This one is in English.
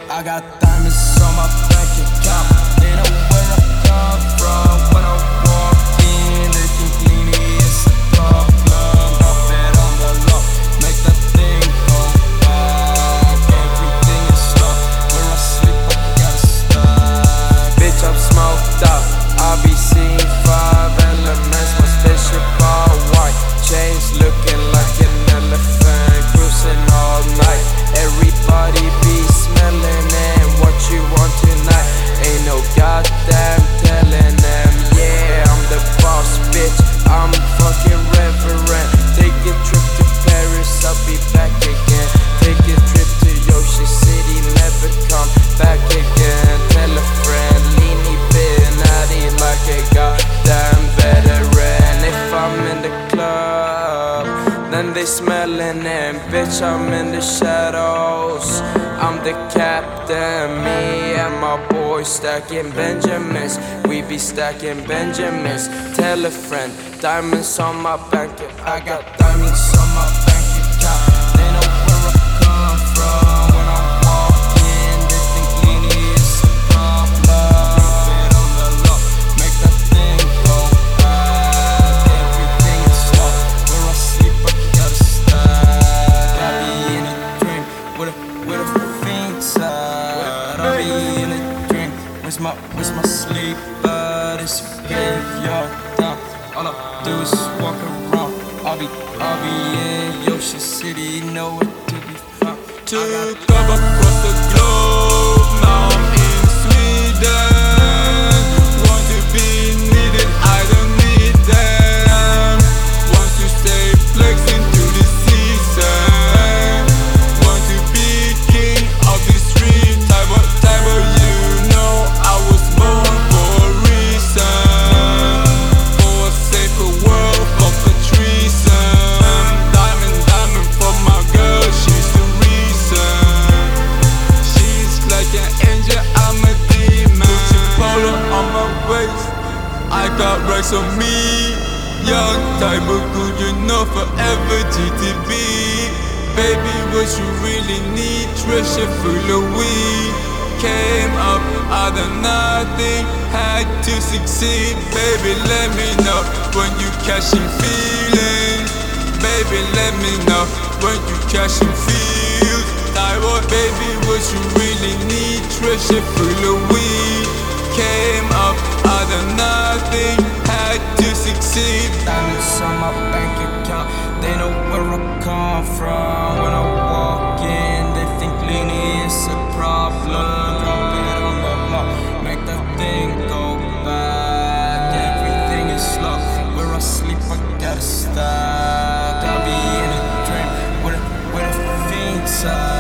I got diamonds on my bank account. They know where I come from. When I walk in, they think Leany is a problem. Drop it on the low, make that thing go back. Everything is slow. Where I sleep, I gotta stack. Bitch, I'm smoked up. I be seeing 5 elements. My spaceship all white. Chains looking like an elephant. Cruising all night. Everybody be smelling it. What you want tonight? Ain't no goddamn telling them. Yeah, I'm the boss, bitch. I'm fucking reverend. Take a trip to Paris, I'll be back again. Take a trip to Yoshi City, never come back again. Tell a friend, Leany been at it like a goddamn veteran. If I'm in the club, then they smelling it. Bitch, I'm in the shadows. I'm the captain. Me and my boys stacking Benjamins. We be stacking Benjamins. Tell a friend, diamonds on my bank. I got diamonds on my bank account. They know where I come from. When I walk in, they think Leany is a problem. Drop it on the low, make that thing go back. Everything is slow. Where I sleep, I gotta stack. I be in a dream with a fiend side. I be in a dream. Where's my sleep? It's a graveyard down. All I do is walk around. I'll be in Yoshi City, nowhere to be found. Took off across the globe, now I'm in Sweden. Want to be needed, I don't need them. Want to stay flexing to the season. Want to be king of the street, type of you know I was born for a reason. For a safer world, for treason. Diamond for my girl, she's the reason. She's like an angel, I'm a demon. Gucci polo on my waist, I got racks on me. Young type of good, you know, forever GTB. Baby, what you really need, treasure full of weed. Came up out of nothing, had to succeed. Baby, let me know when you catching feelings. Baby, let me know when you catching feels. Thyroid, baby, what you really need, treasure full of weed. Came up out of nothing, had to succeed. Diamonds on my bank account. They know where I come from. When I walk in, they think Leany is a problem. Drop it on the low, make that thing go back. Everything is slow. Where I sleep, I gotta stack. I be in a dream with a fiend side.